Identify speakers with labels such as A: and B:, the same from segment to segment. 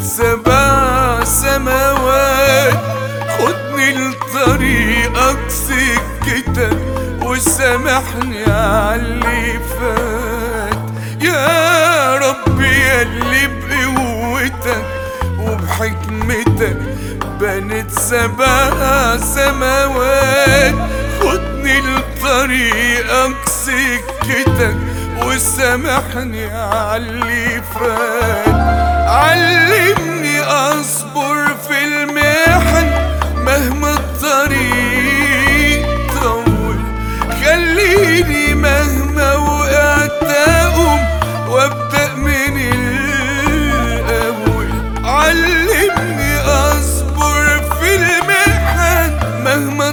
A: 7 سماوات. خدني لطريقك سكتك وسامحني عاللي فات يا رب، ياللي بقوتك وبحكمتك بنت 7 سماوات. خدني لطريقك سكتك وسامحني عاللي فات. علمني اصبر في المحن مهما الطريق طول. خليني مهما وقعت اقوم وابدأ من الاول. علمني اصبر في المحن مهما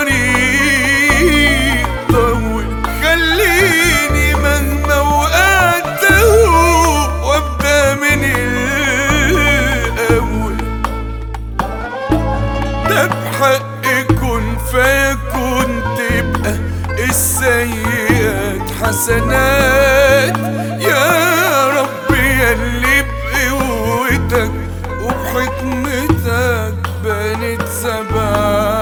A: الطريق طول. خليني مهما وقعت اقوم وابدأ من الاول. ده بحق كن فيكون تبقى السيئات حسنات يا رب، ياللي بقوتك وبحكمتك بنت 7